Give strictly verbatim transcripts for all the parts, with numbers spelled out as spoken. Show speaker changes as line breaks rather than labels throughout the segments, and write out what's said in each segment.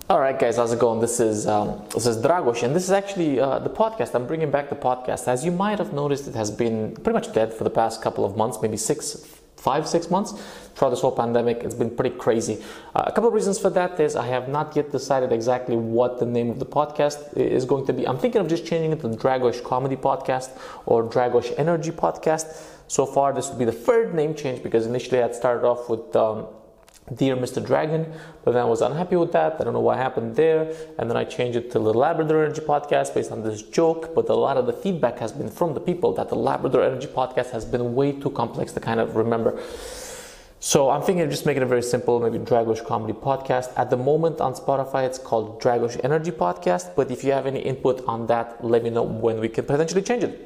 All right, guys, how's it going? This is um, this is Dragos, and this is actually uh, the podcast. I'm bringing back the podcast. As you might have noticed, it has been pretty much dead for the past couple of months, maybe six, five, six months. Throughout this whole pandemic, it's been pretty crazy. Uh, a couple of reasons for that is I have not yet decided exactly what the name of the podcast is going to be. I'm thinking of just changing it to Dragos Comedy Podcast or Dragos Energy Podcast. So far, this would be the third name change because initially I had started off with Um, Dear Mister Dragon, but then I was unhappy with that. I don't know what happened there. And then I changed it to the Labrador Energy Podcast based on this joke. But a lot of the feedback has been from the people that the Labrador Energy Podcast has been way too complex to kind of remember. So I'm thinking of just making it very simple, maybe Dragos Comedy Podcast. At the moment on Spotify, it's called Dragos Energy Podcast. But if you have any input on that, let me know when we can potentially change it.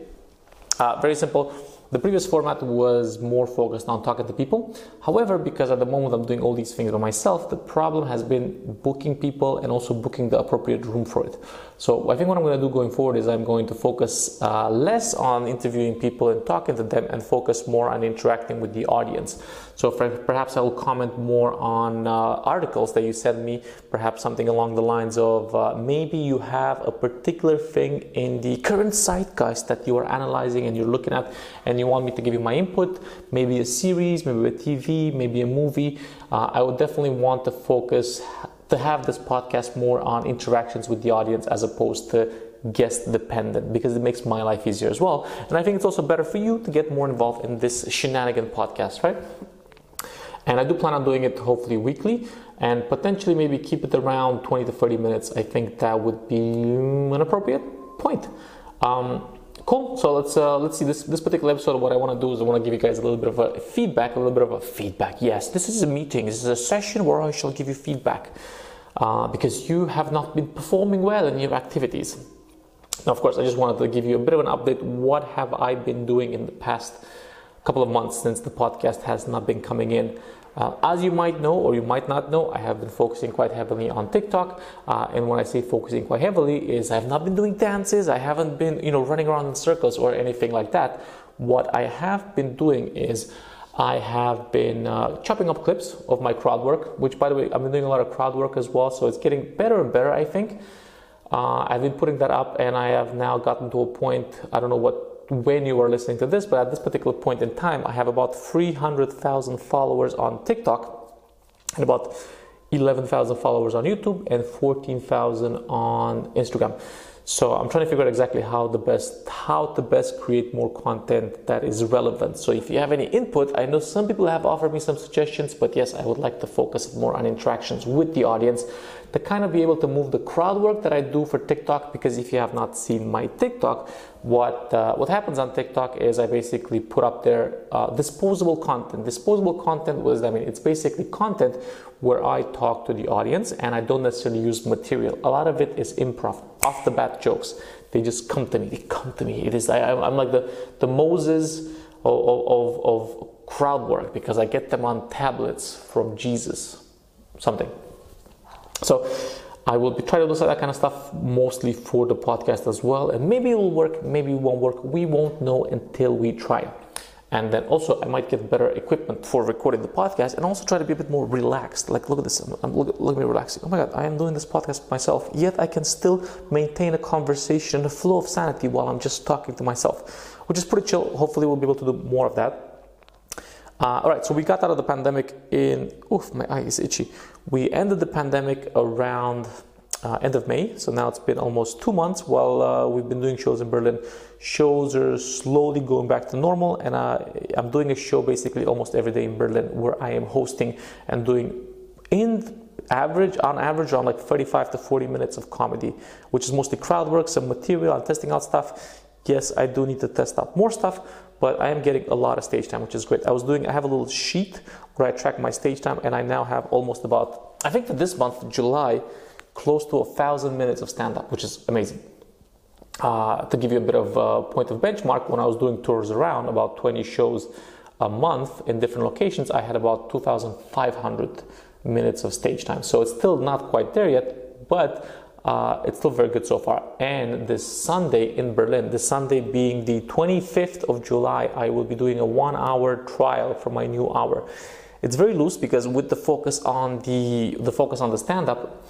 Uh, very simple. The previous format was more focused on talking to people. However, because at the moment I'm doing all these things by myself, the problem has been booking people and also booking the appropriate room for it. So I think what I'm going to do going forward is I'm going to focus uh, less on interviewing people and talking to them and focus more on interacting with the audience. So for, perhaps I will comment more on uh, articles that you send me, perhaps something along the lines of uh, maybe you have a particular thing in the current zeitgeist that you are analyzing and you're looking at and you want me to give you my input, maybe a series, maybe a T V, maybe a movie. Uh, I would definitely want to focus to have this podcast more on interactions with the audience as opposed to guest dependent, because it makes my life easier as well. And I think it's also better for you to get more involved in this shenanigan podcast, right? And I do plan on doing it hopefully weekly and potentially maybe keep it around twenty to thirty minutes. I think that would be an appropriate point. Um, Cool. So let's uh, let's see this this particular episode. What I want to do is I want to give you guys a little bit of a feedback, a little bit of a feedback. Yes, this is a meeting. This is a session where I shall give you feedback uh, because you have not been performing well in your activities. Now, of course, I just wanted to give you a bit of an update. What have I been doing in the past couple of months since the podcast has not been coming in? Uh, as you might know, or you might not know, I have been focusing quite heavily on TikTok. Uh, and when I say focusing quite heavily is I have not been doing dances. I haven't been, you know, running around in circles or anything like that. What I have been doing is I have been uh, chopping up clips of my crowd work, which, by the way, I've been doing a lot of crowd work as well. So it's getting better and better, I think. Uh, I've been putting that up and I have now gotten to a point, I don't know what when you are listening to this, but at this particular point in time, I have about three hundred thousand followers on TikTok and about eleven thousand followers on YouTube and fourteen thousand on Instagram. So I'm trying to figure out exactly how the best, how to best create more content that is relevant. So if you have any input, I know some people have offered me some suggestions, but yes, I would like to focus more on interactions with the audience to kind of be able to move the crowd work that I do for TikTok. Because if you have not seen my TikTok, what uh, what happens on TikTok is I basically put up there uh, disposable content. Disposable content was, I mean, it's basically content where I talk to the audience and I don't necessarily use material. A lot of it is improv, off the bat jokes. They just come to me. They come to me. It is I, I'm like the the Moses of, of, of crowd work because I get them on tablets from Jesus, something. So I will be trying to do that kind of stuff mostly for the podcast as well. And maybe it will work, maybe it won't work. We won't know until we try. And then also I might get better equipment for recording the podcast and also try to be a bit more relaxed. Like, look at this, I'm, look, look at me relaxing. Oh my God, I am doing this podcast myself, yet I can still maintain a conversation, a flow of sanity while I'm just talking to myself, which is pretty chill. Hopefully we'll be able to do more of that. Uh, all right, so we got out of the pandemic in, oof, my eye is itchy. We ended the pandemic around uh, end of May. So now it's been almost two months while uh, we've been doing shows in Berlin. Shows are slowly going back to normal. And uh, I'm doing a show basically almost every day in Berlin where I am hosting and doing in average, on average, around like thirty-five to forty minutes of comedy, which is mostly crowd work, some material, I'm testing out stuff. Yes, I do need to test out more stuff, but I am getting a lot of stage time, which is great. I was doing, I have a little sheet where I track my stage time, and I now have almost about, I think for this month, July, close to a thousand minutes of stand-up, which is amazing. Uh, to give you a bit of a point of benchmark, when I was doing tours around, about twenty shows a month in different locations, I had about two thousand five hundred minutes of stage time. So it's still not quite there yet, but Uh, it's still very good so far. And this Sunday in Berlin, this Sunday being the twenty-fifth of July, I will be doing a one hour trial for my new hour. It's very loose because with the focus on the the focus on the stand-up,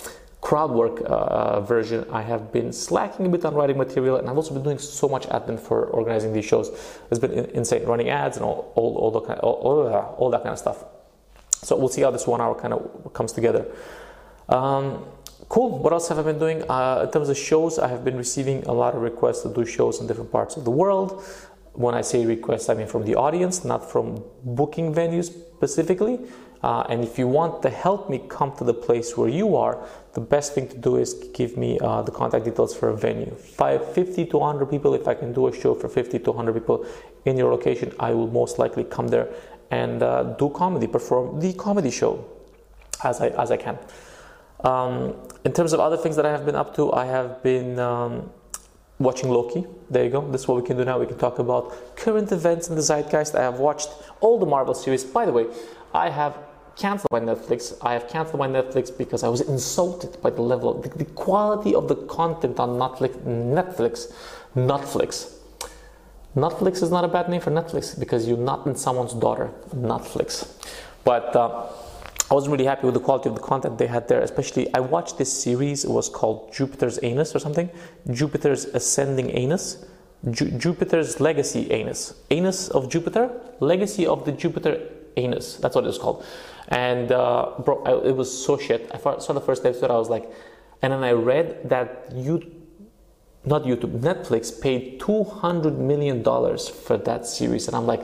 crowd work uh, version, I have been slacking a bit on writing material, and I've also been doing so much admin for organizing these shows. It's been insane, running ads and all, all, all, the kind of, all, all, all that kind of stuff. So we'll see how this one hour kind of comes together. Um, cool. What else have I been doing? Uh, in terms of shows, I have been receiving a lot of requests to do shows in different parts of the world. When I say requests, I mean from the audience, not from booking venues specifically. Uh, and if you want to help me come to the place where you are, the best thing to do is give me uh, the contact details for a venue. Five, fifty to one hundred people, if I can do a show for fifty to one hundred people in your location, I will most likely come there and uh, do comedy, perform the comedy show as I, as I can. Um, in terms of other things that I have been up to, I have been um, watching Loki. There you go. This is what we can do now. We can talk about current events in the zeitgeist. I have watched all the Marvel series. By the way, I have canceled my Netflix. I have canceled my Netflix because I was insulted by the level, the, the quality of the content on Netflix. Netflix, Netflix. Netflix is not a bad name for Netflix because you're not in someone's daughter. Netflix. But uh, I wasn't really happy with the quality of the content they had there. Especially, I watched this series. It was called Jupiter's Anus or something. Jupiter's Ascending Anus. Ju- Jupiter's Legacy Anus. Anus of Jupiter. Legacy of the Jupiter Anus. That's what it was called. And uh, bro, I, it was so shit. I saw the first episode. I was like, and then I read that you, not YouTube, Netflix paid two hundred million dollars for that series, and I'm like,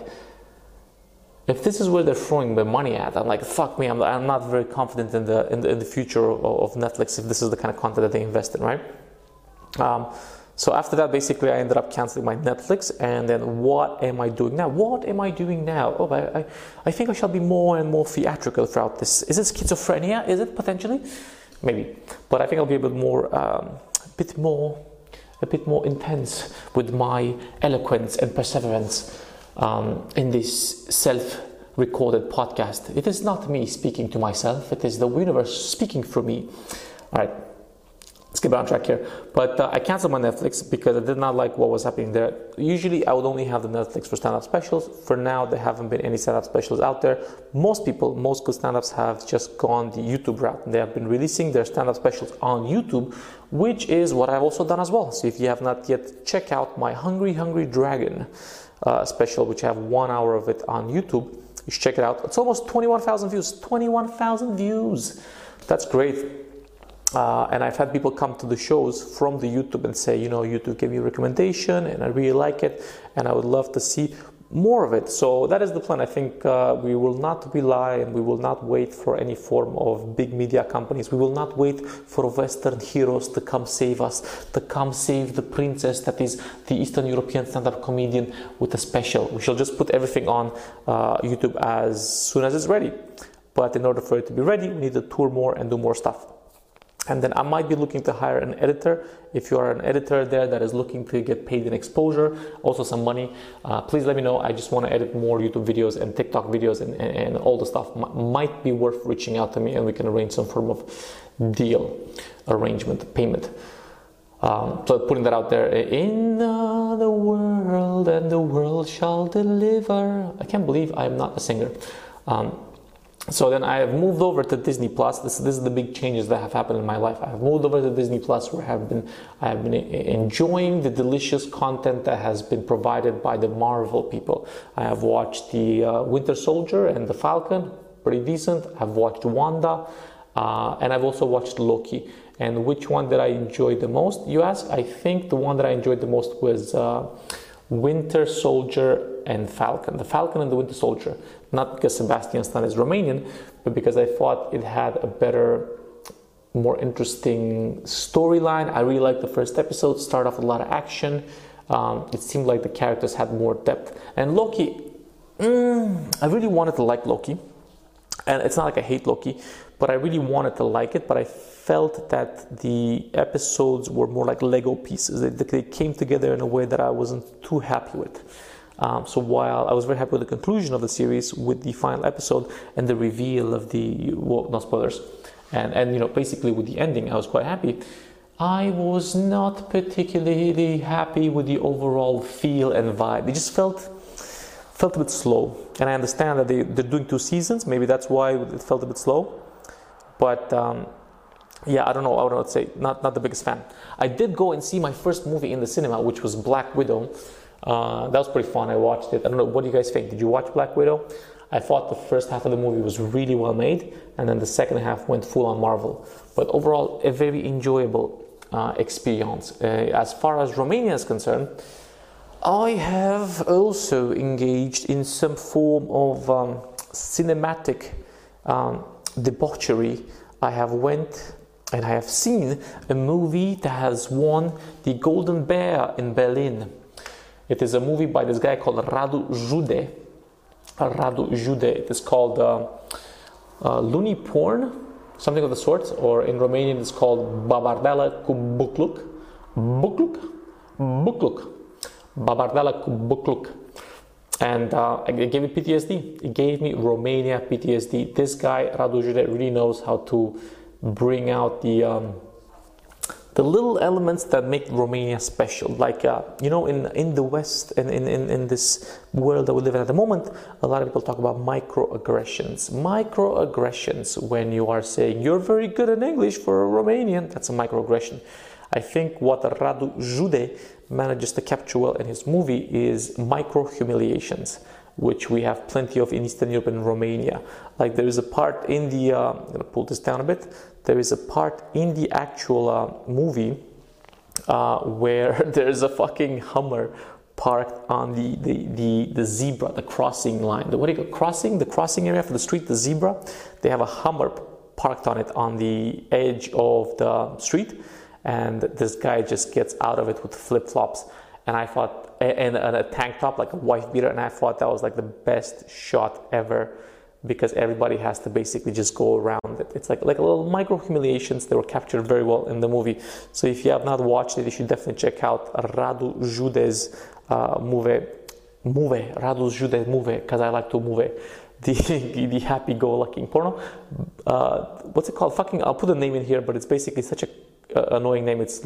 if this is where they're throwing their money at, I'm like, fuck me. I'm, I'm not very confident in the, in the in the future of, of Netflix if this is the kind of content that they invest in, right? Um, So after that, basically, I ended up canceling my Netflix. And then what am I doing now? What am I doing now? Oh, I, I, I think I shall be more and more theatrical throughout this. Is it schizophrenia? Is it potentially? Maybe. But I think I'll be a bit more, um, a bit more, a bit more intense with my eloquence and perseverance um, in this self-recorded podcast. It is not me speaking to myself. It is the universe speaking through me. All right. Let's get back on track here. But uh, I canceled my Netflix because I did not like what was happening there. Usually I would only have the Netflix for stand-up specials. For now, there haven't been any stand-up specials out there. Most people, most good stand-ups have just gone the YouTube route. They have been releasing their stand-up specials on YouTube, which is what I've also done as well. So if you have not yet, check out my Hungry Hungry Dragon uh, special, which I have one hour of it on YouTube. You should check it out. It's almost twenty-one thousand views. twenty-one thousand views. That's great. Uh, and I've had people come to the shows from the YouTube and say, you know, YouTube gave me a recommendation and I really like it and I would love to see more of it. So that is the plan. I think uh, we will not rely and we will not wait for any form of big media companies. We will not wait for Western heroes to come save us, to come save the princess that is the Eastern European stand-up comedian with a special. We shall just put everything on uh, YouTube as soon as it's ready. But in order for it to be ready, we need to tour more and do more stuff. And then I might be looking to hire an editor. If you are an editor there that is looking to get paid in exposure, also some money, uh, please let me know. I just want to edit more YouTube videos and TikTok videos and, and, and all the stuff. M- might be worth reaching out to me and we can arrange some form of deal, arrangement, payment. Um, so putting that out there, in uh, the world and the world shall deliver. I can't believe I am not a singer. Um, So then I have moved over to Disney Plus. This, this is the big changes that have happened in my life. I have moved over to Disney Plus, where I have been I have been enjoying the delicious content that has been provided by the Marvel people. I have watched the uh, Winter Soldier and the Falcon, pretty decent. I've watched Wanda, uh, and I've also watched Loki. And which one did I enjoy the most? You ask. I think the one that I enjoyed the most was uh, Winter Soldier and Falcon. The Falcon and the Winter Soldier. Not because Sebastian Stan is Romanian, but because I thought it had a better, more interesting storyline. I really liked the first episode. Started off with a lot of action. Um, it seemed like the characters had more depth. And Loki, mm, I really wanted to like Loki. And it's not like I hate Loki, but I really wanted to like it. But I felt that the episodes were more like Lego pieces. They, they came together in a way that I wasn't too happy with. Um, so while I was very happy with the conclusion of the series, with the final episode and the reveal of the, well, no spoilers, and, and you know, basically with the ending, I was quite happy. I was not particularly happy with the overall feel and vibe. It just felt felt a bit slow. And I understand that they, they're doing two seasons. Maybe that's why it felt a bit slow. But um, yeah, I don't know. I would say not not the biggest fan. I did go and see my first movie in the cinema, which was Black Widow. Uh, that was pretty fun. I watched it. I don't know. What do you guys think? Did you watch Black Widow? I thought the first half of the movie was really well made, and then the second half went full on Marvel. But overall, a very enjoyable uh, experience. Uh, as far as Romania is concerned, I have also engaged in some form of um, cinematic um, debauchery. I have went and I have seen a movie that has won the Golden Bear in Berlin. It is a movie by this guy called Radu Jude. Radu Jude. It is called uh, uh, Looney Porn, something of the sort, or in Romanian it's called Babardela cu Bucluc. Bucluc? Bucluc. Babardela cu Bucluc. And uh, it gave me P T S D. It gave me Romania P T S D. This guy, Radu Jude, really knows how to bring out the um, the little elements that make Romania special. Like, uh, you know, in, in the West and in, in, in this world that we live in at the moment, a lot of people talk about microaggressions. Microaggressions, when you are saying, you're very good in English for a Romanian, that's a microaggression. I think what Radu Jude manages to capture well in his movie is micro-humiliations, which we have plenty of in Eastern Europe and Romania. Like there is a part in the, uh, I'm gonna pull this down a bit, there is a part in the actual uh, movie uh, where there's a fucking Hummer parked on the, the, the, the zebra, the crossing line. The, what do you call crossing? The crossing area for the street, the zebra. They have a Hummer parked on it on the edge of the street, and this guy just gets out of it with flip-flops. And I thought, and, and a tank top, like a wife beater, and I thought that was like the best shot ever, because everybody has to basically just go around it. It's like like a little micro humiliations. They were captured very well in the movie. So if you have not watched it, you should definitely check out Radu Jude's uh, movie, movie, Radu Jude's movie, because I like to movie, the the happy-go-lucky porno. Uh, what's it called? Fucking, I'll put a name in here, but it's basically such a uh, annoying name. It's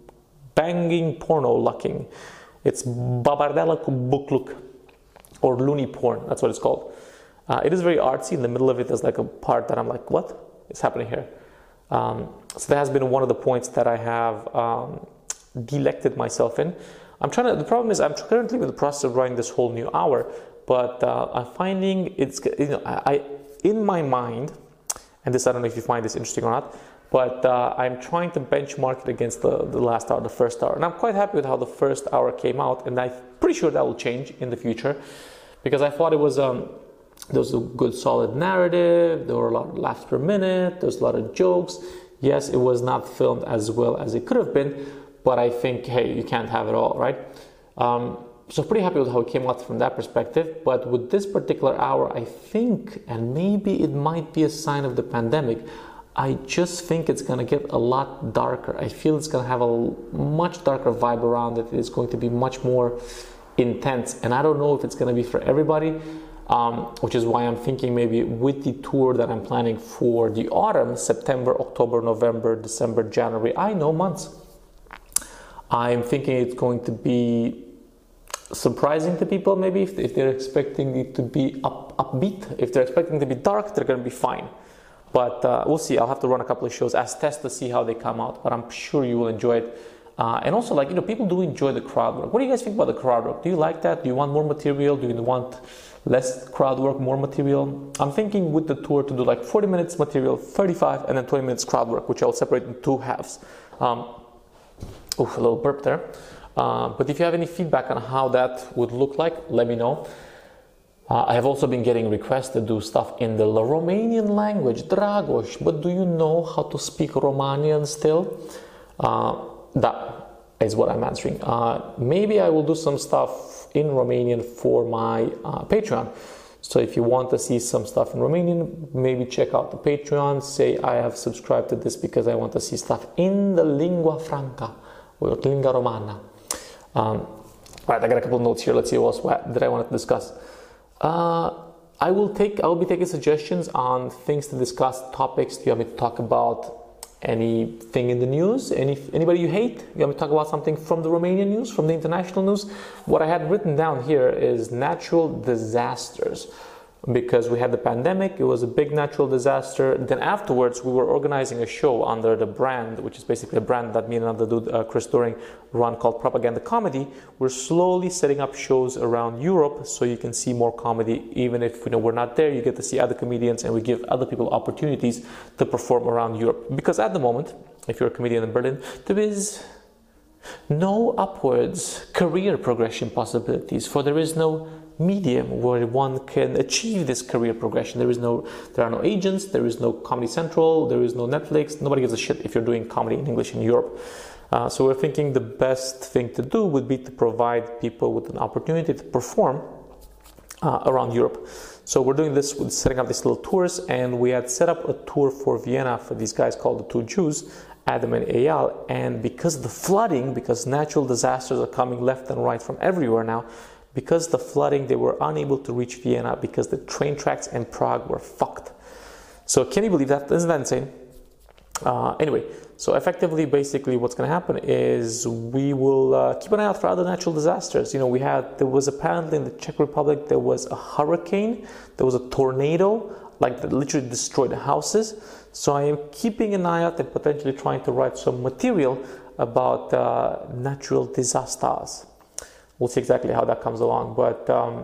banging porno lucking. It's Babardela cu Bucluc, or Looney Porn. That's what it's called. Uh, it is very artsy. In the middle of it, there's like a part that I'm like, what is happening here? Um, so that has been one of the points that I have um, delected myself in. I'm trying to. The problem is I'm currently in the process of writing this whole new hour, but uh, I'm finding it's, you know, I, I in my mind, and this I don't know if you find this interesting or not, but uh, I'm trying to benchmark it against the, the last hour, the first hour. And I'm quite happy with how the first hour came out, and I'm pretty sure that will change in the future, because I thought it was, um, there was a good solid narrative, there were a lot of laughs per minute, there was a lot of jokes. Yes, it was not filmed as well as it could have been, but I think, hey, you can't have it all, right? Um, so pretty happy with how it came out from that perspective. But with this particular hour, I think, and maybe it might be a sign of the pandemic, I just think it's going to get a lot darker. I feel it's going to have a much darker vibe around it. It's going to be much more intense. And I don't know if it's going to be for everybody, um, which is why I'm thinking maybe with the tour that I'm planning for the autumn, September, October, November, December, January, I know months. I'm thinking it's going to be surprising to people, maybe, if, if they're expecting it to be up, upbeat. If they're expecting it to be dark, they're going to be fine. But uh, we'll see. I'll have to run a couple of shows as tests to see how they come out. But I'm sure you will enjoy it. Uh, and also, like, you know, people do enjoy the crowd work. What do you guys think about the crowd work? Do you like that? Do you want more material? Do you want less crowd work, more material? I'm thinking with the tour to do like forty minutes material, thirty-five, and then twenty minutes crowd work, which I'll separate in two halves. Um, oof, a little burp there. Uh, but if you have any feedback on how that would look like, let me know. Uh, I have also been getting requests to do stuff in the Romanian language. Dragoș, but do you know how to speak Romanian still? Uh, that is what I'm answering. Uh, maybe I will do some stuff in Romanian for my uh, Patreon. So if you want to see some stuff in Romanian, maybe check out the Patreon. Say I have subscribed to this because I want to see stuff in the lingua franca, or lingua romana. Um, right, I got a couple of notes here. Let's see what else that I wanted to discuss. Uh, I will take. I will be taking suggestions on things to discuss, topics. Do you want me to talk about anything in the news? Any anybody you hate? You want me to talk about something from the Romanian news, from the international news? What I had written down here is natural disasters. because we had the pandemic. It was a big natural disaster. Then afterwards, we were organizing a show under the brand, which is basically a brand that me and another dude, uh, Chris Doring, run, called Propaganda Comedy. We're slowly setting up shows around Europe so you can see more comedy. Even if you know we're not there, you get to see other comedians, and we give other people opportunities to perform around Europe. Because at the moment, if you're a comedian in Berlin, there is no upwards career progression possibilities, for there is no medium where one can achieve this career progression. There is no, there are no agents, there is no Comedy Central, there is no Netflix. Nobody gives a shit if you're doing comedy in English in Europe. Uh, so we're thinking the best thing to do would be to provide people with an opportunity to perform uh, around Europe. So we're doing this with setting up these little tours, and we had set up a tour for Vienna for these guys called the Two Jews, Adam and Eyal. And because of the flooding, because natural disasters are coming left and right from everywhere now, because the flooding, they were unable to reach Vienna because the train tracks in Prague were fucked. So can you believe that? Isn't that insane? Uh, anyway, so effectively, basically what's going to happen is we will uh, keep an eye out for other natural disasters. You know, we had, there was apparently in the Czech Republic, there was a hurricane, there was a tornado, like that literally destroyed houses. So I am keeping an eye out and potentially trying to write some material about uh, natural disasters. We'll see exactly how that comes along. But um,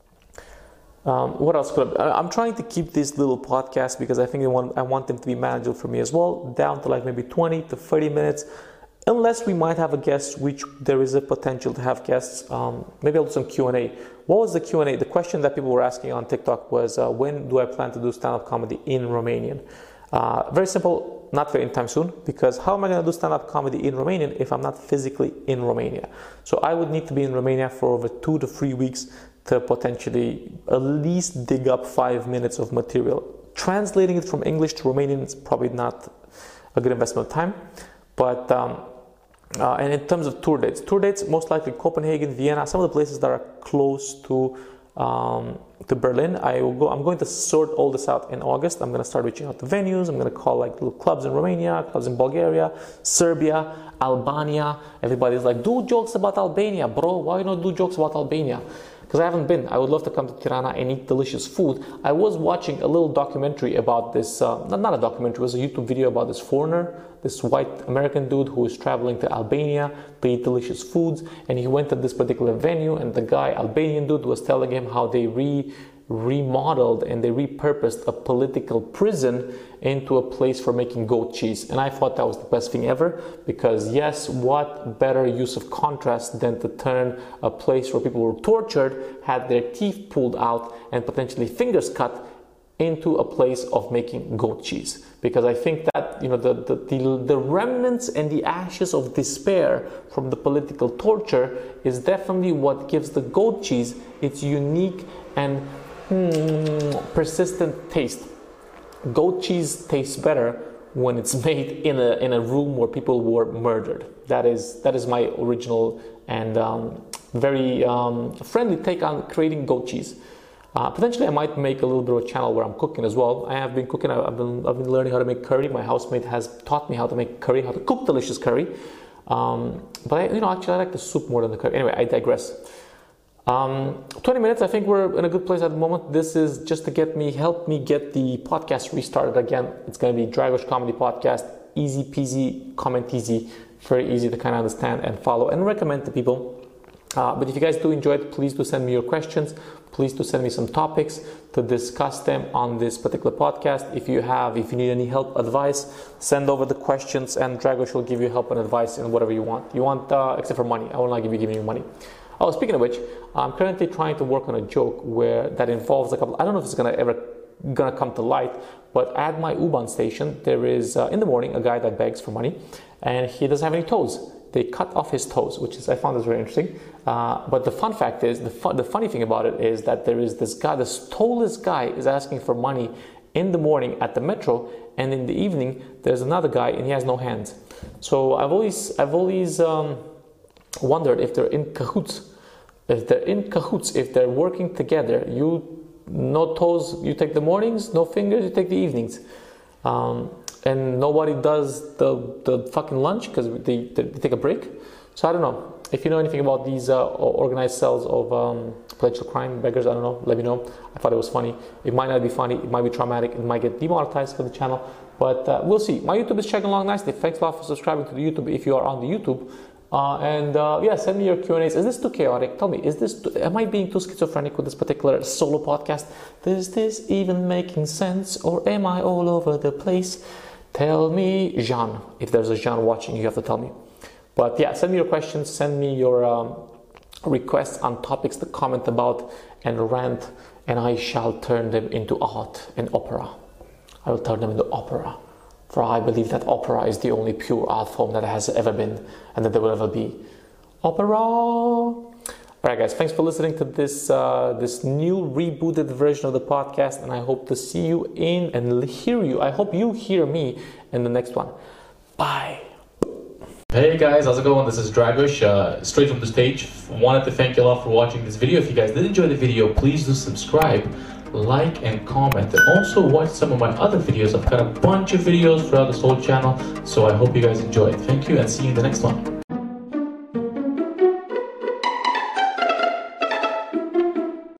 um, what else could I, I'm trying to keep these little podcasts, because I think I want, I want them to be manageable for me as well, down to like maybe twenty to thirty minutes, unless we might have a guest, which there is a potential to have guests. Um, maybe I'll do some Q and A. What was the Q and A? The question that people were asking on TikTok was, uh, when do I plan to do stand-up comedy in Romanian? Uh, very simple, not very anytime soon, because how am I going to do stand-up comedy in Romanian if I'm not physically in Romania? So I would need to be in Romania for over two to three weeks to potentially at least dig up five minutes of material. Translating it from English to Romanian is probably not a good investment of time. But um, uh, and in terms of tour dates, tour dates most likely Copenhagen, Vienna, some of the places that are close to um, to Berlin. I will go. I'm going to sort all this out in August. I'm going to start reaching out to venues. I'm going to call like little clubs in Romania, clubs in Bulgaria, Serbia, Albania. Everybody's like, do jokes about Albania, bro. Why you not do jokes about Albania? Because I haven't been. I would love to come to Tirana and eat delicious food. I was watching a little documentary about this, uh, not, not a documentary, it was a YouTube video about this foreigner, this white American dude who is traveling to Albania to eat delicious foods. And he went to this particular venue, and the guy, Albanian dude, was telling him how they re remodeled and they repurposed a political prison into a place for making goat cheese. And I thought that was the best thing ever, because yes, what better use of contrast than to turn a place where people were tortured, had their teeth pulled out and potentially fingers cut, into a place of making goat cheese. Because I think that, you know, the, the, the, the remnants and the ashes of despair from the political torture is definitely what gives the goat cheese its unique and mm, persistent taste. Goat cheese tastes better when it's made in a in a room where people were murdered. That is that is my original and um, very um, friendly take on creating goat cheese. Uh, potentially, I might make a little bit of a channel where I'm cooking as well. I have been cooking. I've been I've been learning how to make curry. My housemate has taught me how to make curry, how to cook delicious curry. Um, but I, you know, actually, I like the soup more than the curry. Anyway, I digress. Um, twenty minutes. I think we're in a good place at the moment. This is just to get me, help me get the podcast restarted again. It's going to be Dragos Comedy Podcast. Easy peasy, comment easy, very easy to kind of understand and follow and recommend to people. Uh, but if you guys do enjoy it, please do send me your questions. Please do send me some topics to discuss them on this particular podcast. If you have, if you need any help, advice, send over the questions, and Dragos will give you help and advice in whatever you want. You want, uh, except for money. I will not give you giving you money. Oh, speaking of which, I'm currently trying to work on a joke where that involves a couple. I don't know if it's gonna ever gonna come to light, but at my U-Bahn station, there is uh, in the morning a guy that begs for money, and he doesn't have any toes. They cut off his toes, which is, I found this very interesting. Uh, but the fun fact is, the, fu the funny thing about it is that there is this guy, this toeless guy is asking for money in the morning at the metro, and in the evening, there's another guy and he has no hands. So I've always, I've always um, wondered if they're in cahoots. If they're in cahoots, if they're working together, you, no toes, you take the mornings, no fingers, you take the evenings. Um, and nobody does the, the fucking lunch because they, they take a break. So I don't know. if you know anything about these uh, organized cells of um, potential crime beggars, I don't know, let me know. I thought it was funny. It might not be funny, it might be traumatic, it might get demonetized for the channel, but uh, we'll see. My YouTube is checking along nicely. Thanks a lot for subscribing to the YouTube if you are on the YouTube. Uh, and uh, yeah, send me your Q and A's. Is this too chaotic? Tell me, is this too, am I being too schizophrenic with this particular solo podcast? Is this even making sense, or am I all over the place? Tell me, Jean. If there's a Jean watching, you have to tell me. But yeah, send me your questions, send me your um, requests on topics to comment about and rant, and I shall turn them into art and opera. I will turn them into opera. For I believe that opera is the only pure art form that has ever been and that there will ever be. Opera! Alright guys, thanks for listening to this uh, this new rebooted version of the podcast, and I hope to see you in and hear you. I hope you hear me in the next one. Bye! Hey guys, how's it going? This is Dragos, uh, straight from the stage. Wanted to thank you all for watching this video. If you guys did enjoy the video, please do subscribe, like and comment, and also watch some of my other videos. I've got a bunch of videos throughout this whole channel, so I hope you guys enjoy it. Thank you and see you in the next one.